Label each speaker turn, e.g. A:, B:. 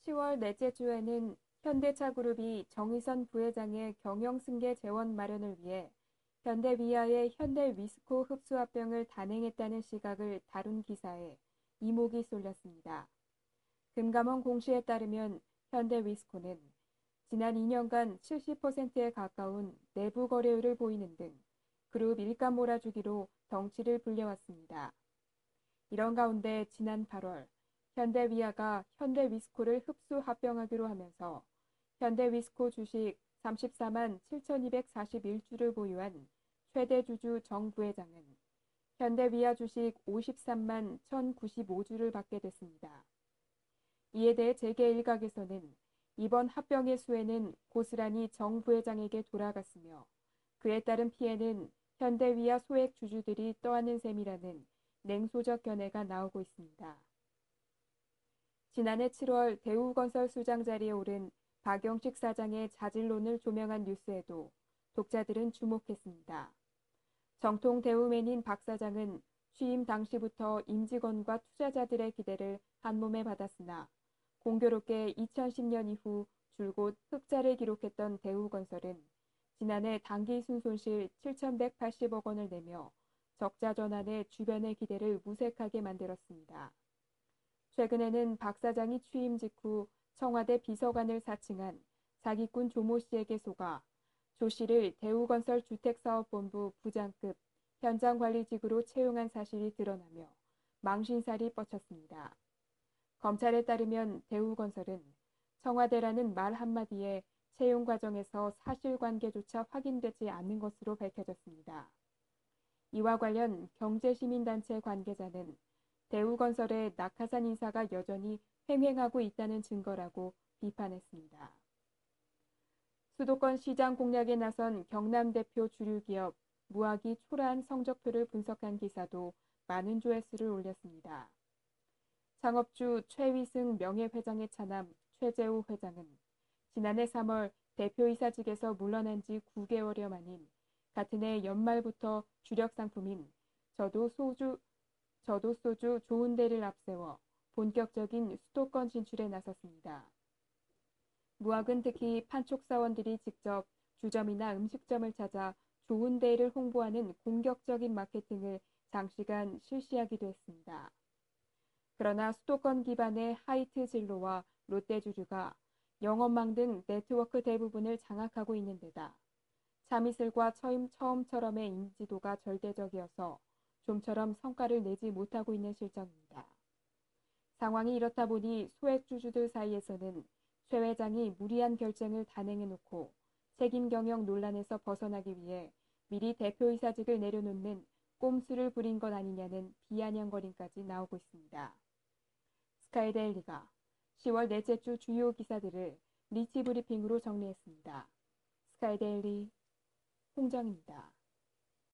A: 10월 넷째 주에는 현대차그룹이 정의선 부회장의 경영승계 재원 마련을 위해 현대위아의 현대위스코 흡수합병을 단행했다는 시각을 다룬 기사에 이목이 쏠렸습니다. 금감원 공시에 따르면 현대위스코는 지난 2년간 70%에 가까운 내부 거래율을 보이는 등 그룹 일감 몰아주기로 덩치를 불려왔습니다. 이런 가운데 지난 8월 현대위아가 현대위스코를 흡수 합병하기로 하면서 현대위스코 주식 34만 7,241주를 보유한 최대 주주 정 부회장은 현대위아 주식 53만 1,095주를 받게 됐습니다. 이에 대해 재계 일각에서는 이번 합병의 수혜는 고스란히 정 부회장에게 돌아갔으며 그에 따른 피해는 현대위아 소액 주주들이 떠안는 셈이라는 냉소적 견해가 나오고 있습니다. 지난해 7월 대우건설 수장 자리에 오른 박영식 사장의 자질론을 조명한 뉴스에도 독자들은 주목했습니다. 정통 대우맨인 박 사장은 취임 당시부터 임직원과 투자자들의 기대를 한몸에 받았으나 공교롭게 2010년 이후 줄곧 흑자를 기록했던 대우건설은 지난해 당기 순손실 7,180억 원을 내며 적자 전환에 주변의 기대를 무색하게 만들었습니다. 최근에는 박 사장이 취임 직후 청와대 비서관을 사칭한 사기꾼 조모 씨에게 속아 조 씨를 대우건설 주택사업본부 부장급 현장관리직으로 채용한 사실이 드러나며 망신살이 뻗쳤습니다. 검찰에 따르면 대우건설은 청와대라는 말 한마디에 채용 과정에서 사실관계조차 확인되지 않는 것으로 밝혀졌습니다. 이와 관련 경제시민단체 관계자는 대우건설의 낙하산 인사가 여전히 횡행하고 있다는 증거라고 비판했습니다. 수도권 시장 공략에 나선 경남 대표 주류기업 무학이 초라한 성적표를 분석한 기사도 많은 조회수를 올렸습니다. 창업주 최위승 명예회장의 차남 최재호 회장은 지난해 3월 대표이사직에서 물러난 지 9개월여 만인 같은 해 연말부터 주력 상품인 저도 소주 좋은 데를 앞세워 본격적인 수도권 진출에 나섰습니다. 무학은 특히 판촉사원들이 직접 주점이나 음식점을 찾아 좋은 데를 홍보하는 공격적인 마케팅을 장시간 실시하기도 했습니다. 그러나 수도권 기반의 하이트 진로와 롯데주류가 영업망 등 네트워크 대부분을 장악하고 있는 데다 참이슬과 처음처럼의 인지도가 절대적이어서 좀처럼 성과를 내지 못하고 있는 실정입니다. 상황이 이렇다 보니 소액주주들 사이에서는 최 회장이 무리한 결정을 단행해놓고 책임 경영 논란에서 벗어나기 위해 미리 대표이사직을 내려놓는 꼼수를 부린 것 아니냐는 비아냥거림까지 나오고 있습니다. 스카이데일리가 10월 넷째 주 주요 기사들을 리치 브리핑으로 정리했습니다. 스카이데일리 홍정입니다.